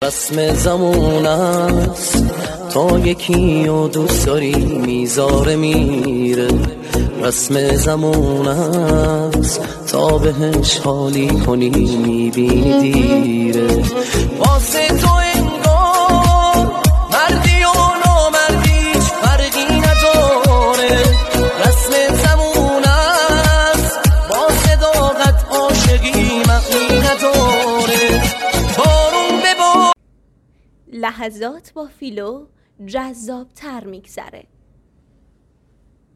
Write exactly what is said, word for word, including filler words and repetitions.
رسم زمان است تا یکی و دوست داری میذاره میره. رسم زمان است تا بهش حالی کنی میبینی دیره. واسه تو انگار مردی و نامردیش فرقی نداره. رسم زمان است با صداقت عاشقی معنی نداره. لحظات با فیلو جذاب تر میگذره.